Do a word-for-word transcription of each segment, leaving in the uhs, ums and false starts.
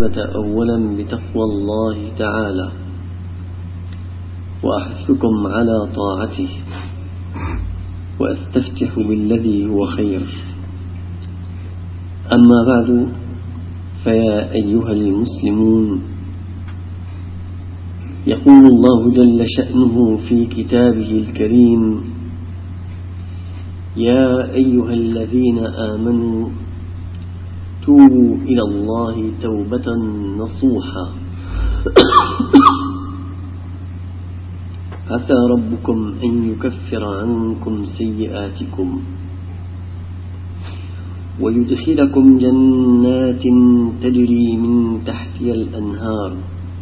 الإجابة أولا بتقوى الله تعالى وأحثكم على طاعته، وأستفتح بالذي هو خير. أما بعد، فيا أيها المسلمون، يقول الله جل شأنه في كتابه الكريم: يا أيها الذين آمنوا توبوا إلى الله توبة نصوحا عسى ربكم أن يكفر عنكم سيئاتكم ويدخلكم جنات تجري من تحتها الأنهار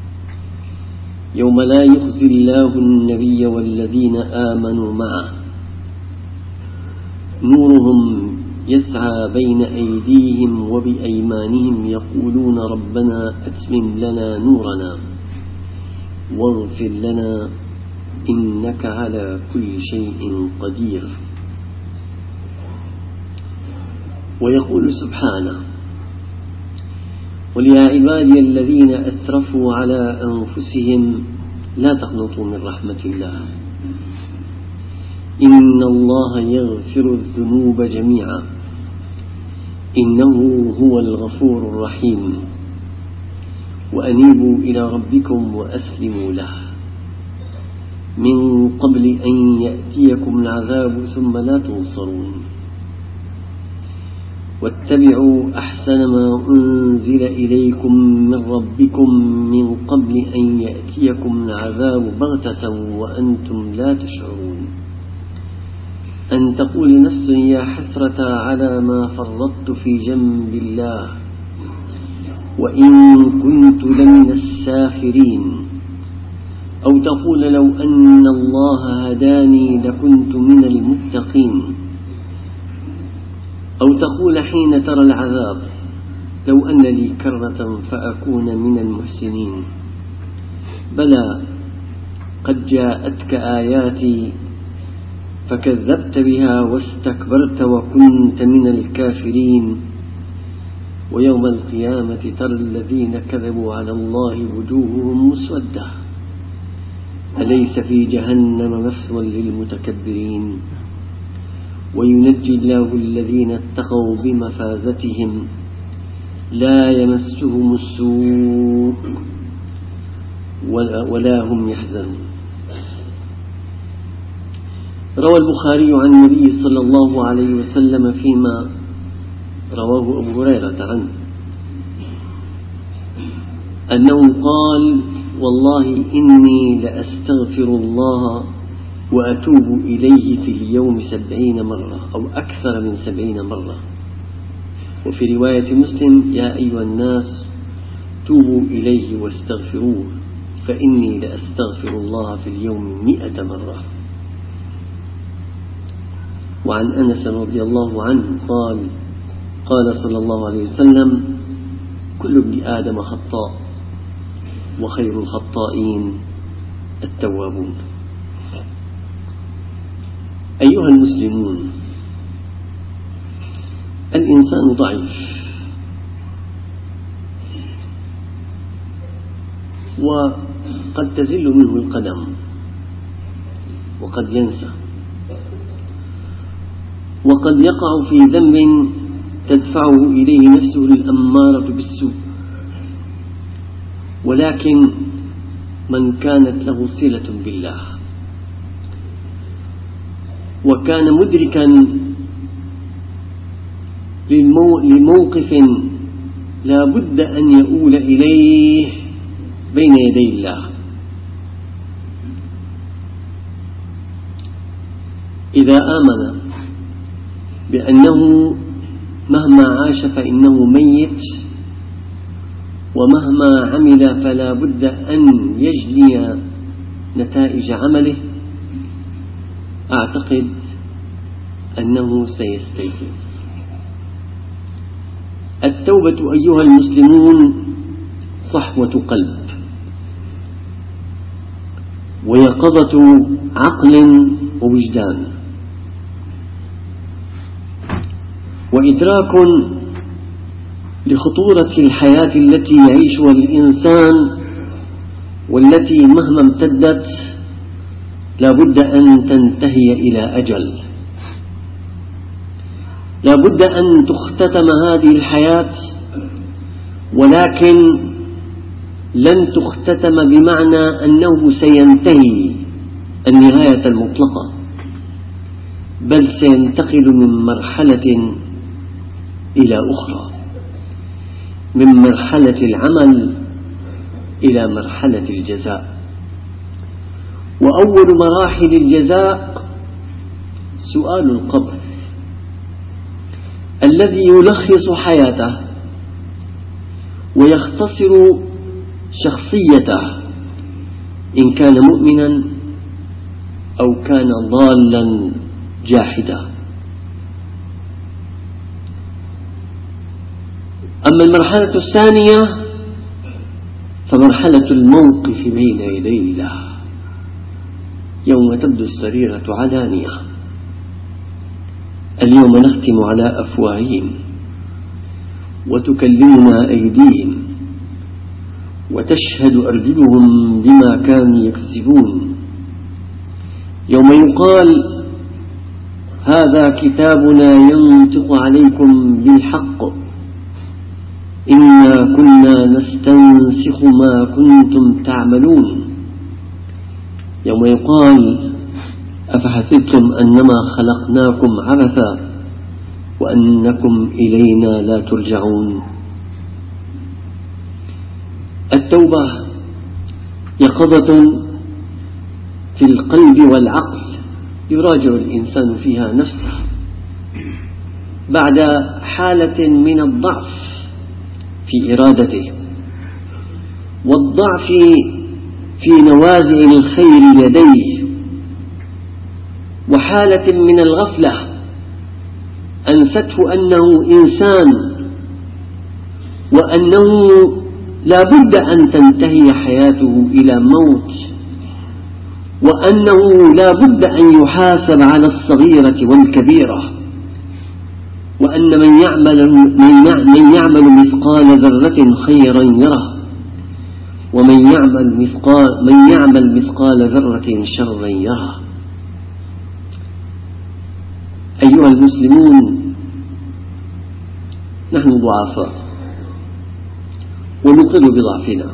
يوم لا يخزي الله النبي والذين آمنوا معه نورهم يسعى بين أيديهم وبأيمانهم يقولون ربنا أتمم لنا نورنا واغفر لنا إنك على كل شيء قدير. ويقول سبحانه: قل يا عبادي الذين أسرفوا على أنفسهم لا تقنطوا من رحمة الله إن الله يغفر الذنوب جميعا إنه هو الغفور الرحيم وأنيبوا إلى ربكم وأسلموا له من قبل أن يأتيكم العذاب ثم لا تنصرون واتبعوا أحسن ما أنزل إليكم من ربكم من قبل أن يأتيكم العذاب بغتة وأنتم لا تشعرون أن تقول نفس يا حسرة على ما فرطت في جنب الله وإن كنت لمن الساخرين، أو تقول لو أن الله هداني لكنت من المتقين، أو تقول حين ترى العذاب لو أن لي كرة فأكون من المحسنين. بلى قد جاءتك آياتي فكذبت بها واستكبرت وكنت من الكافرين ويوم القيامة ترى الذين كذبوا على الله وجوههم مسودة أليس في جهنم مثوى للمتكبرين وينجي الله الذين اتقوا بمفازتهم لا يمسهم السوء ولا هم يحزنون. روى البخاري عن النبي صلى الله عليه وسلم فيما رواه أبو هريرة عنه أنه قال: والله إني لأستغفر الله وأتوب إليه في اليوم سبعين مرة أو أكثر من سبعين مرة. وفي رواية مسلم: يا أيها الناس توبوا إليه واستغفروه فإني لأستغفر الله في اليوم مئة مرة. وعن أنس رضي الله عنه قال: قال صلى الله عليه وسلم: كل ابن آدم خطاء وخير الخطائين التوابون. أيها المسلمون، الإنسان ضعيف وقد تزل منه القدم وقد ينسى وقد يقع في ذنب تدفعه إليه نفسه الأمارة بالسوء، ولكن من كانت له صلة بالله وكان مدركا لموقف لا بد أن يؤول إليه بين يدي الله، إذا آمن بأنه مهما عاش فإنه ميت ومهما عمل فلا بد أن يجني نتائج عمله، أعتقد أنه سيستيقظ. التوبة أيها المسلمون صحوة قلب ويقظة عقل ووجدان وإدراك لخطورة الحياة التي يعيشها الإنسان، والتي مهما امتدت لا بد أن تنتهي إلى أجل، لا بد أن تختتم هذه الحياة، ولكن لن تختتم بمعنى أنه سينتهي النهاية المطلقة، بل سينتقل من مرحلة إلى أخرى، من مرحلة العمل إلى مرحلة الجزاء. وأول مراحل الجزاء سؤال القبر الذي يلخص حياته ويختصر شخصيته إن كان مؤمنا أو كان ضالا جاحدا. أما المرحلة الثانية فمرحلة الموقف بين يدي الله، يوم تبدو السريرة علانية. اليوم نختم على أفواههم وتكلمنا أيديهم وتشهد أرجلهم بما كانوا يكسبون. يوم يقال هذا كتابنا ينطق عليكم بالحق إنا كنا نستنسخ ما كنتم تعملون. يوم يقال أفحسبتم أنما خلقناكم عبثا وأنكم إلينا لا ترجعون. التوبة يقظة في القلب والعقل، يراجع الإنسان فيها نفسه بعد حالة من الضعف في إرادته والضعف في نوازع الخير لديه، وحالة من الغفلة أنسته أنه إنسان وأنه لا بد أن تنتهي حياته إلى موت، وأنه لا بد أن يحاسب على الصغيرة والكبيرة، وأن من يعمل, من يعمل مثقال ذرة خيرا يره ومن يعمل مثقال, من يعمل مثقال ذرة شرا يره. أيها المسلمون، نحن ضعفاء ونقر بضعفنا،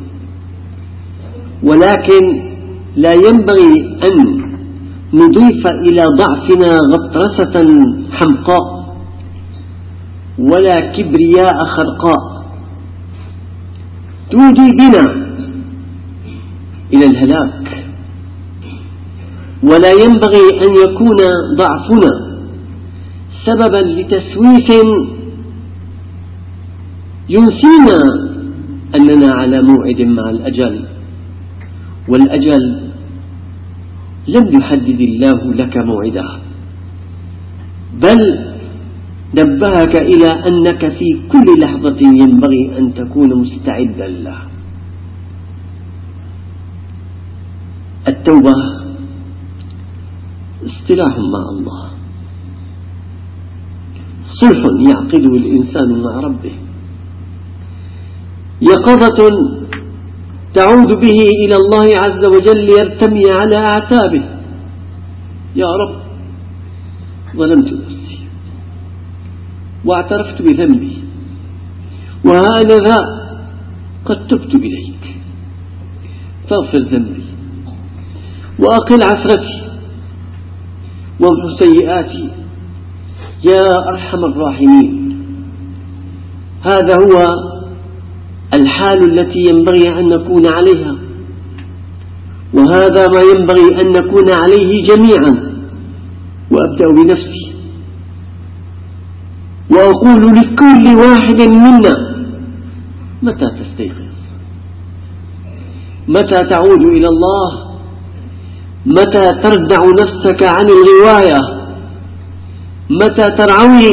ولكن لا ينبغي أن نضيف إلى ضعفنا غطرسة حمقاء ولا كبرياء خرقاء تودي بنا إلى الهلاك. ولا ينبغي أن يكون ضعفنا سببا لتسويف ينسينا أننا على موعد مع الأجل، والأجل لم يحدد الله لك موعده، بل نبهك إلى أنك في كل لحظة ينبغي أن تكون مستعدا له. التوبة اصطلاح مع الله، صلح يعقده الإنسان مع ربه، يقظة تعود به إلى الله عز وجل ليرتمي على أعتابه: يا رب ظلمت نفسي واعترفت بذنبي، وها أنا ذا قد تبت إليك فاغفر ذنبي وأقل عثرتي وامحو سيئاتي يا أرحم الراحمين. هذا هو الحال التي ينبغي أن نكون عليها، وهذا ما ينبغي أن نكون عليه جميعا. وأبدأ بنفسي وأقول لكل واحد منا: متى تستيقظ؟ متى تعود إلى الله؟ متى تردع نفسك عن الغواية؟ متى ترعوي؟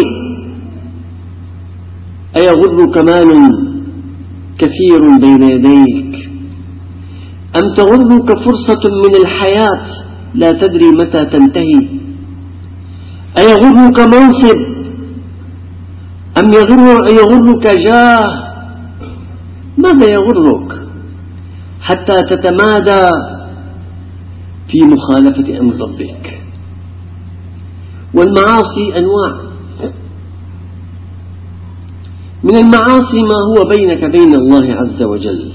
أيغرك مال كثير بين يديك، أم تغرك فرصة من الحياة لا تدري متى تنتهي؟ أيغرك منصب أم يغر يغرك جاه؟ ماذا يغرك حتى تتمادى في مخالفة أمر ربك؟ والمعاصي أنواع. من المعاصي ما هو بينك بين الله عز وجل،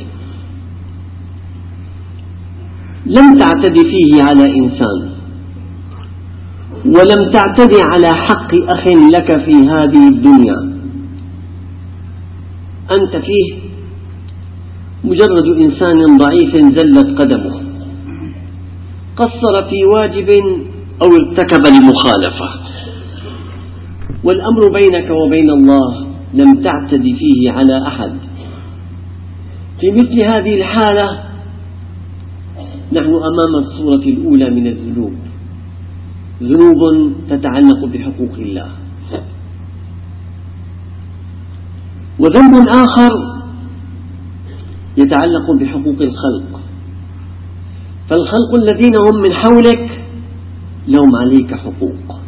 لم تعتدي فيه على إنسان، ولم تعتدي على حق أخ لك في هذه الدنيا، أنت فيه مجرد إنسان ضعيف زلت قدمه، قصر في واجب أو ارتكب المخالفة، والأمر بينك وبين الله لم تعتدي فيه على أحد. في مثل هذه الحالة نحن أمام الصورة الأولى من الذنوب، ذنوب تتعلق بحقوق الله. وذنب آخر يتعلق بحقوق الخلق، فالخلق الذين هم من حولك لهم عليك حقوق،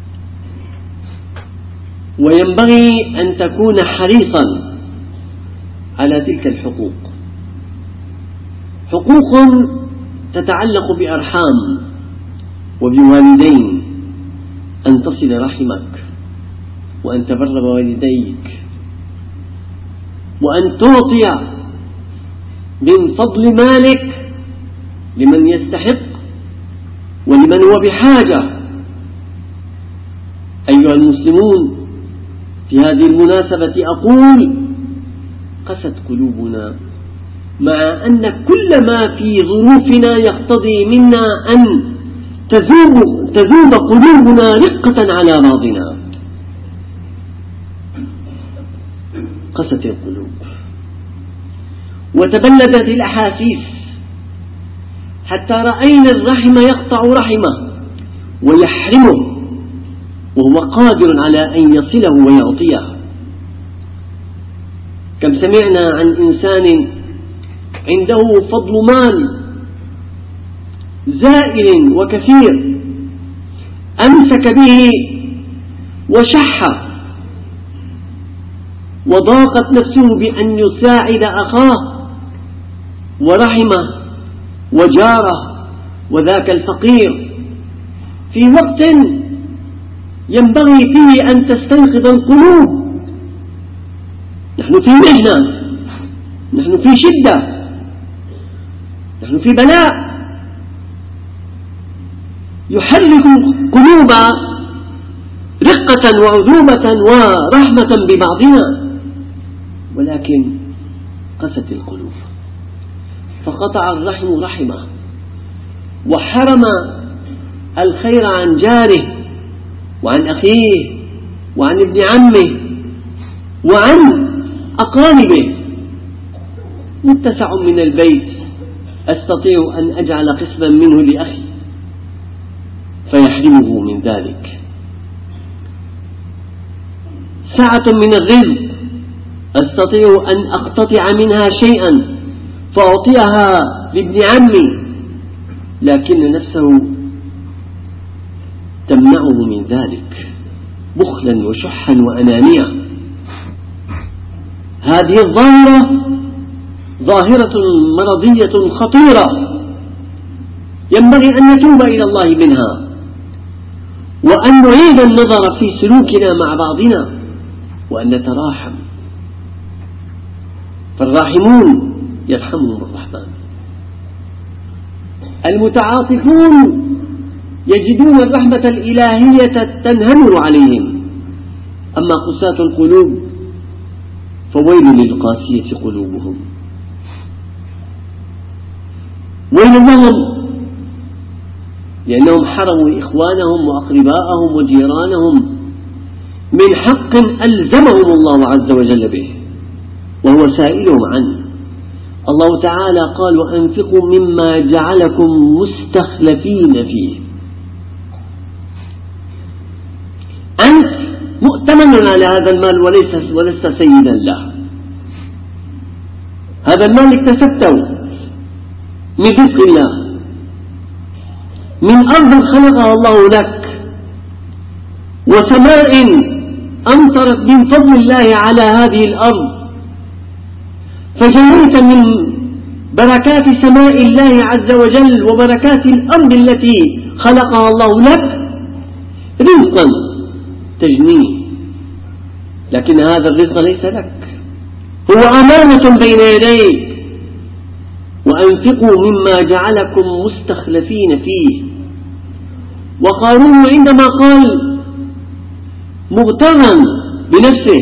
وينبغي أن تكون حريصا على تلك الحقوق. حقوق تتعلق بأرحام وبوالدين، أن تصل رحمك، وأن تبر بوالديك، وأن تعطي من فضل مالك لمن يستحق ولمن هو بحاجة. أيها المسلمون، في هذه المناسبة أقول: قست قلوبنا، مع أن كل ما في ظروفنا يقتضي منا أن تذوب, تذوب قلوبنا رقة على بعضنا. قست القلوب وتبلدت الأحاسيس، حتى رأينا الرحم يقطع رحمه ويحرمه وهو قادر على أن يصله ويعطيه. كم سمعنا عن إنسان عنده فضل مال زائل وكثير، أمسك به وشح، وضاقت نفسه بأن يساعد أخاه ورحمه وجاره وذاك الفقير في وقت ينبغي فيه أن تستيقظ القلوب. نحن في محنة، نحن في شدة، نحن في بلاء يحرك القلوب رقة وعذوبة ورحمة ببعضنا، ولكن قست القلوب، فقطع الرحم رحمه، وحرم الخير عن جاره وعن أخيه وعن ابن عمه وعن أقاربه. متسع من البيت أستطيع أن أجعل قسما منه لأخي فيحرمه من ذلك. سعة من الرزق أستطيع أن أقتطع منها شيئا فأعطيها لابن عمي، لكن نفسه تمنعه من ذلك بخلا وشحا وأنانية. هذه الظاهرة ظاهرة مرضية خطيرة، ينبغي أن نتوب إلى الله منها، وأن نعيد النظر في سلوكنا مع بعضنا، وأن نتراحم، فالراحمون يرحمهم الرحمن. المتعاطفون يجدون الرحمة الإلهية تنهمر عليهم، أما قساة القلوب فويل للقاسية قلوبهم. ويل لهم لأنهم حرموا إخوانهم وأقرباءهم وجيرانهم من حق ألزمهم الله عز وجل به وهو سائلهم عنه. الله تعالى قال: وأنفقوا مما جعلكم مستخلفين فيه. أنت مؤتمن على هذا المال وليس ولست سيدا له. هذا المال اكتسبته من رزق الله، من أرض خلقها الله لك، وسماء أمطرت من فضل الله على هذه الأرض، فجنيت من بركات سماء الله عز وجل وبركات الأرض التي خلقها الله لك رزقا تجنيه، لكن هذا الرزق ليس لك، هو أمانة بين يديك. وأنفقوا مما جعلكم مستخلفين فيه. وقارون عندما قال مغترا بنفسه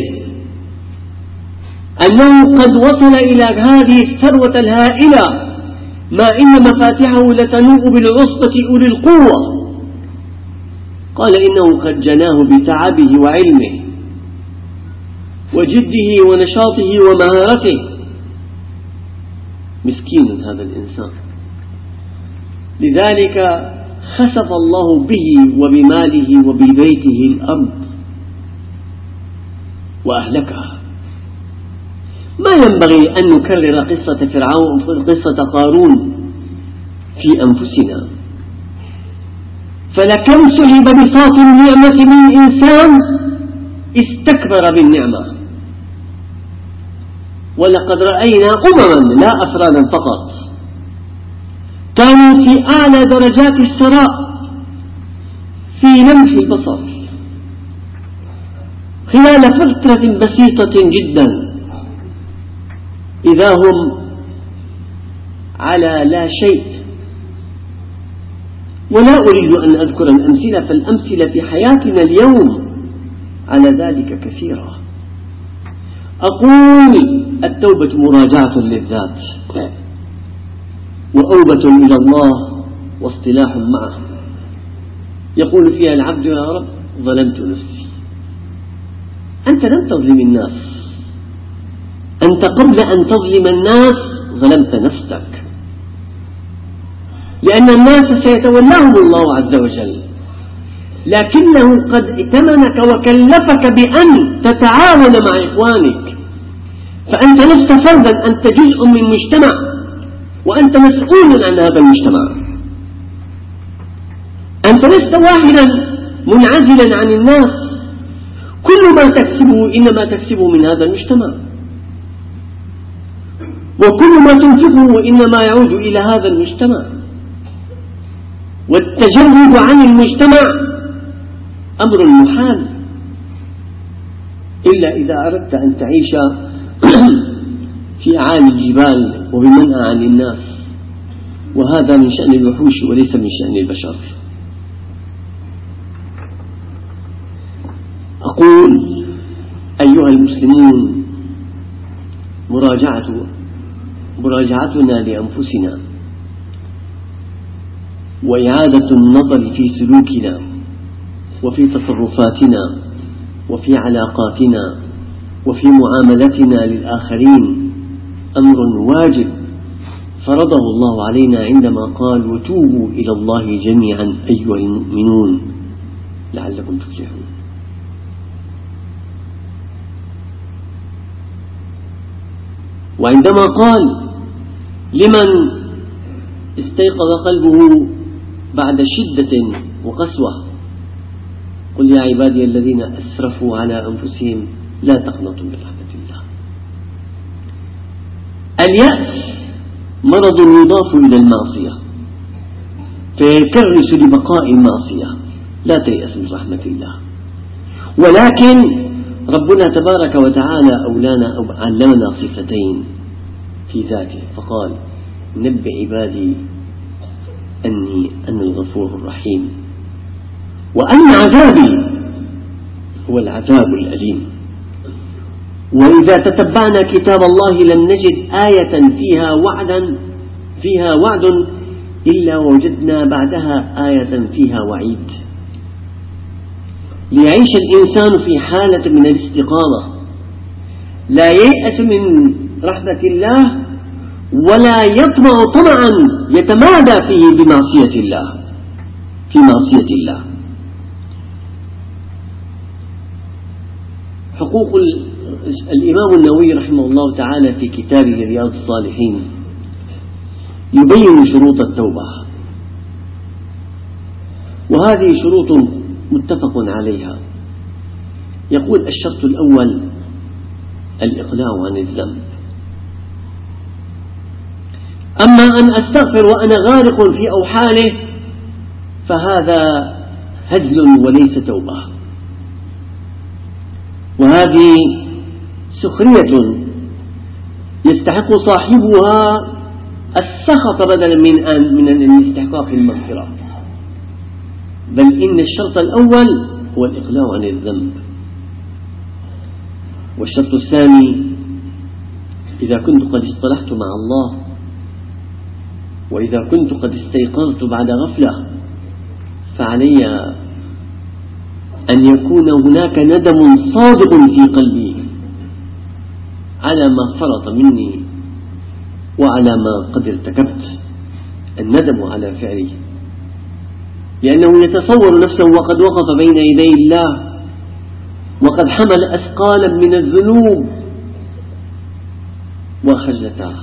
أنه قد وصل إلى هذه الثروة الهائلة ما إن مفاتحه لتنوء بالعصبة أولي القوة، قال إنه قد جناه بتعبه وعلمه وجده ونشاطه ومهارته. مسكين هذا الإنسان، لذلك خسف الله به وبماله وببيته الأرض وأهلكها. ما ينبغي أن نكرر قصة فرعون قصة قارون في أنفسنا، فلكم سلب بساط النعمة من إنسان استكبر بالنعمة. ولقد رأينا أمما لا أفرادا فقط كانوا في أعلى درجات الثراء في لمح البصر خلال فترة بسيطة جدا إذا هم على لا شيء. ولا أريد أن أذكر الأمثلة، فالأمثلة في حياتنا اليوم على ذلك كثيرة. أقول التوبة مراجعة للذات وأوبة إلى الله واصطلاح معه، يقول فيها العبد يا رب ظلمت نفسي. أنت لم تظلم الناس، أنت قبل أن تظلم الناس ظلمت نفسك، لأن الناس سيتولاهم الله عز وجل، لكنه قد ائتمنك وكلفك بأن تتعاون مع إخوانك، فأنت لست فردا، أنت جزء من مجتمع وأنت مسؤول عن هذا المجتمع. أنت لست واحدا منعزلا عن الناس، كل ما تكسبه إنما تكسبه من هذا المجتمع، وكل ما تنفقه إنما يعود إلى هذا المجتمع. والتجرد عن المجتمع أمر محال إلا إذا أردت أن تعيش في أعالي الجبال وبمنأى عن الناس، وهذا من شأن الوحوش وليس من شأن البشر. أقول أيها المسلمون مراجعة مراجعتنا لأنفسنا وإعادة النظر في سلوكنا وفي تصرفاتنا وفي علاقاتنا وفي معاملتنا للآخرين أمر واجب فرضه الله علينا عندما قال وتوبوا إلى الله جميعا أيها المؤمنون لعلكم تفلحون. وعندما قال لمن استيقظ قلبه بعد شدة وقسوة قل يا عبادي الذين أسرفوا على أنفسهم لا تقنطوا من رحمة الله. اليأس مرض يضاف إلى المعصية فيكرس لبقاء المعصية، لا تيأس من رحمة الله. ولكن ربنا تبارك وتعالى أولانا أو علمنا صفتين في ذاته، فقال نبئ عبادي أني أنا الغفور الرحيم وأن عذابي هو العذاب الأليم. وإذا تتبعنا كتاب الله لم نجد آية فيها وعدا فيها وعد إلا وجدنا بعدها آية فيها وعيد، ليعيش الإنسان في حالة من الاستقامة، لا ييأس من رحمة الله ولا يطمع طمعا يتمادى فيه بمعصية الله في معصية الله. حقوق الإمام النووي رحمه الله تعالى في كتابه رياض الصالحين يبين شروط التوبة، وهذه شروط متفق عليها، يقول الشرط الأول الإقلاع عن الذنب. أما أن أستغفر وأنا غارق في أوحاله فهذا هزل وليس توبة، وهذه سخرية يستحق صاحبها السخط بدلا من أن من الاستحقاق المغفرة. بل إن الشرط الأول هو الإقلاع عن الذنب. والشرط الثاني إذا كنت قد اصطلحت مع الله وإذا كنت قد استيقظت بعد غفلة فعلي أن يكون هناك ندم صادق في قلبي على ما فرط مني وعلى ما قد ارتكبت، الندم على فعله، لأنه يتصور نفسه وقد وقف بين يدي الله وقد حمل أثقالا من الذنوب وخجلته.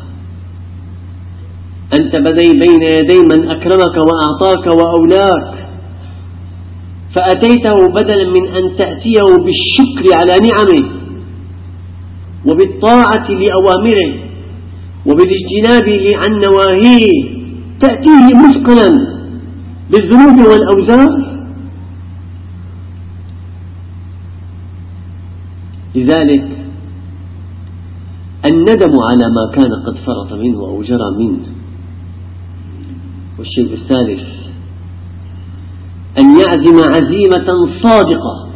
أنت بين يدي من أكرمك وأعطاك وأولاك، فأتيته بدلا من أن تأتيه بالشكر على نعمه وبالطاعة لأوامره وبالاجتناب عن نواهيه، تأتيه مثقلا بالذنوب والأوزار. لذلك الندم على ما كان قد فرط منه أو جرى منه. والشيء الثالث أن يعزم عزيمة صادقة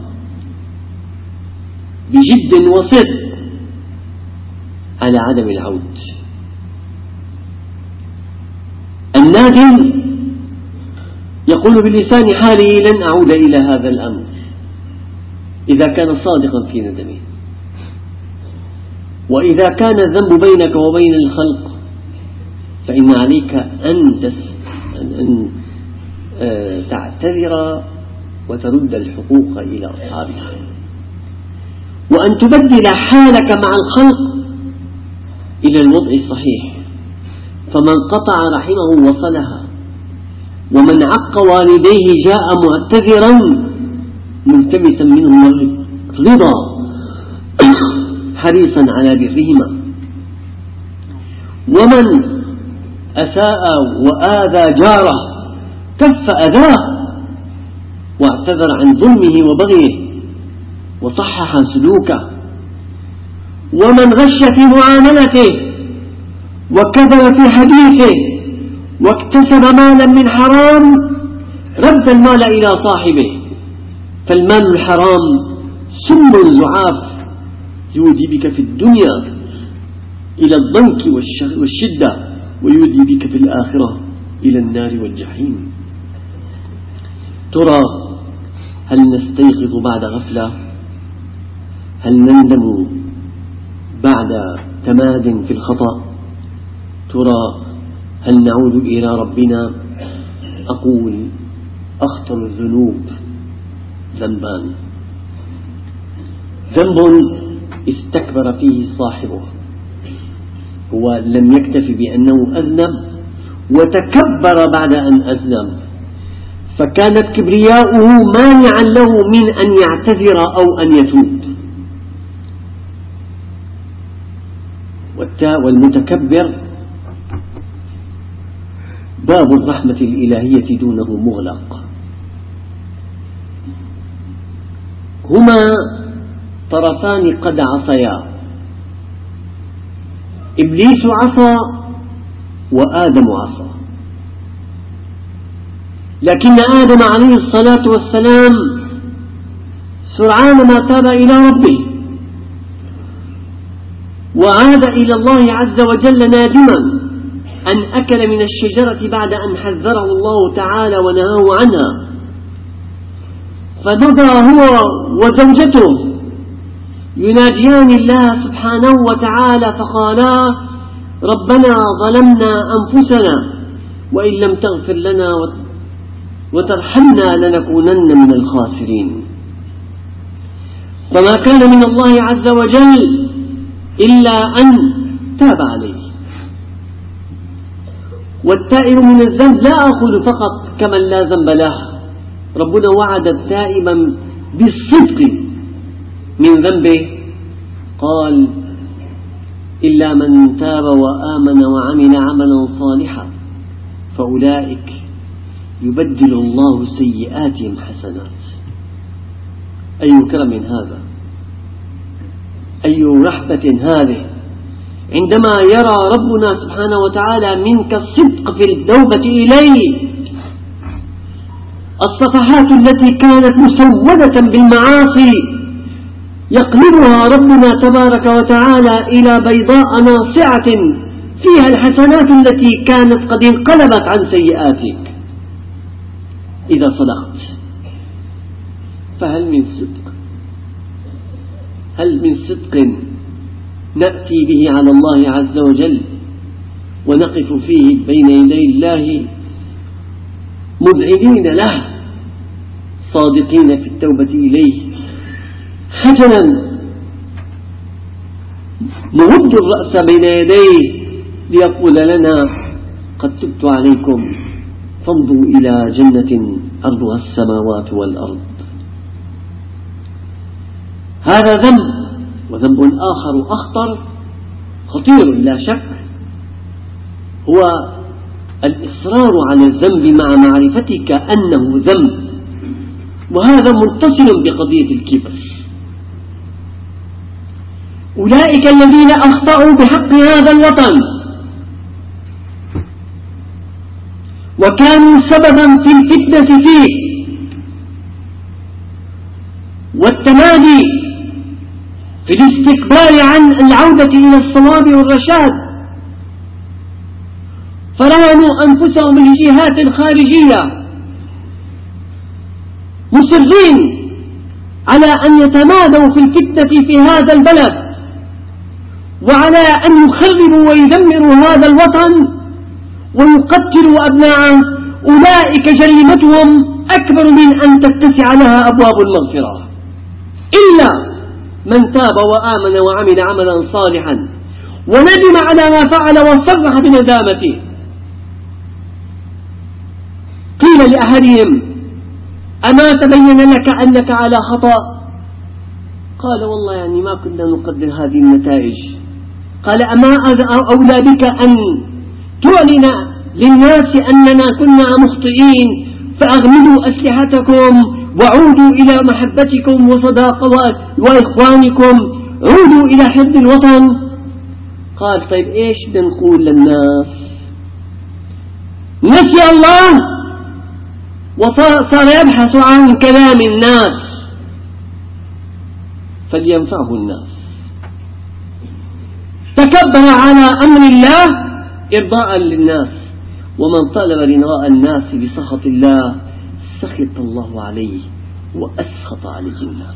بجد وصدق على عدم العود. النادم يقول بلسان حاله لن أعود إلى هذا الأمر إذا كان صادقا في ندمه. وإذا كان الذنب بينك وبين الخلق فإن عليك أن أن تعتذر وترد الحقوق إلى أصحابها، وأن تبدل حالك مع الخلق إلى الوضع الصحيح. فمن قطع رحمه وصلها، ومن عق والديه جاء معتذرا ملتمسا منهما الرضا حريصا على برهما. ومن أساء وآذى جاره كف أذاه واعتذر عن ظلمه وبغيه وصحح سلوكه. ومن غش في معاملته وكذب في حديثه واكتسب مالا من حرام رد المال إلى صاحبه. فالمال الحرام سم زعاف يودي بك في الدنيا إلى الضنك والشدة، ويودي بك في الآخرة إلى النار والجحيم. ترى هل نستيقظ بعد غفلة؟ هل نندم بعد تماد في الخطأ؟ ترى هل نعود إلى ربنا؟ أقول أخطر الذنوب ذنبان: ذنب استكبر فيه صاحبه، هو لم يكتف بأنه أذنب وتكبر بعد أن أذنب، فكانت كبرياؤه مانعا له من أن يعتذر أو أن يتوب. والمتكبر باب الرحمة الإلهية دونه مغلق. هما طرفان قد عصيا، إبليس عصى وآدم عصى، لكن آدم عليه الصلاة والسلام سرعان ما تاب إلى ربه وعاد إلى الله عز وجل نادما أن أكل من الشجرة بعد أن حذره الله تعالى ونهاه عنها. فمضى هو وزوجته يناجيان الله سبحانه وتعالى فقالا: ربنا ظلمنا أنفسنا وإن لم تغفر لنا وترحمنا لنكونن من الخاسرين. فما كان من الله عز وجل إلا أن تاب عليه. والتائب من الذنب لا أقول فقط كمن لا ذنب له، ربنا وعد التائب بالصدق من ذنبه؟ قال: إلا من تاب وآمن وعمل عملا صالحا فأولئك يبدل الله سيئاتهم حسنات. أي كرم هذا، أي رحمة هذه، عندما يرى ربنا سبحانه وتعالى منك الصدق في التوبة إليه. الصفحات التي كانت مسودة بالمعاصي يقلبها ربنا تبارك وتعالى إلى بيضاء ناصعة فيها الحسنات التي كانت قد انقلبت عن سيئاتك إذا صدقت. فهل من صدق، هل من صدق نأتي به على الله عز وجل ونقف فيه بين يدي الله مذعنين له صادقين في التوبة إليه، خجلا نمد الرأس بين يديه ليقول لنا: قد تبت عليكم فامضوا إلى جنة عرضها السماوات والأرض. هذا ذنب، وذنب آخر أخطر خطير لا شك، هو الإصرار على الذنب مع معرفتك أنه ذنب، وهذا متصل بقضية الكبر. أولئك الذين أخطأوا بحق هذا الوطن وكانوا سببا في الفتنة فيه والتمادي في الاستكبار عن العودة إلى الصواب والرشاد، فرهنوا أنفسهم لجهات خارجية مصرين على أن يتمادوا في الفتنة في هذا البلد وعلى أن يخربوا ويدمروا هذا الوطن ويقتلوا أبناءه. أولئك جريمتهم أكبر من أن تتسع لها أبواب المغفرة، إلا من تاب وآمن وعمل عملا صالحا وندم على ما فعل وصرح بندامته. قيل لأحدهم: أما تبين لك أنك على خطأ؟ قال: والله يعني ما كنا نقدر هذه النتائج. قال: أما أولى بك أن تعلن للناس أننا كنا مخطئين فأغمدوا أسلحتكم وعودوا إلى محبتكم وصداقة وإخوانكم، عودوا إلى حفظ الوطن. قال: طيب إيش بنقول للناس؟ نسي الله وصار يبحث عن كلام الناس فلينفعه الناس. تكبر على أمر الله إرضاء للناس، ومن طلب رضاء الناس بسخط الله سخط الله عليه وأسخط عليه الناس.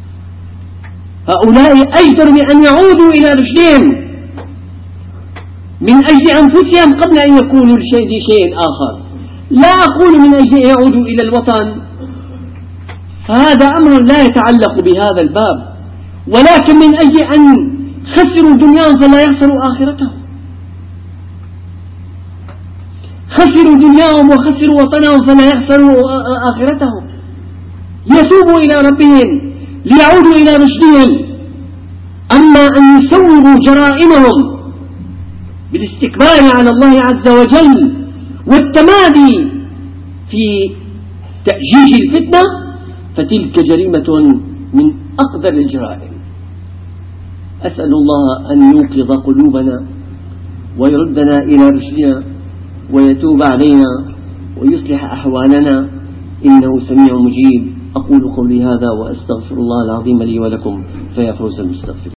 هؤلاء أجدر بأن يعودوا إلى رشدهم من أجل أنفسهم قبل أن يكونوا لشيء آخر. لا أقول من أجل أن يعودوا إلى الوطن، فهذا أمر لا يتعلق بهذا الباب، ولكن من أجل أن خسروا دنياهم فلا يخسروا آخرتهم، خسروا دنياهم وخسروا وطنهم فلا يخسروا آخرتهم، يتوبوا إلى ربهم ليعودوا إلى رشدهم. أما أن يسوغوا جرائمهم بالاستكبار على الله عز وجل والتمادي في تأجيج الفتنة فتلك جريمة من أقدر الجرائم. أسأل الله أن يوقظ قلوبنا ويردنا إلى رشدنا ويتوب علينا ويصلح أحوالنا، إنه سميع مجيب. أقول قولي هذا وأستغفر الله العظيم لي ولكم فيا فوز المستغفرين.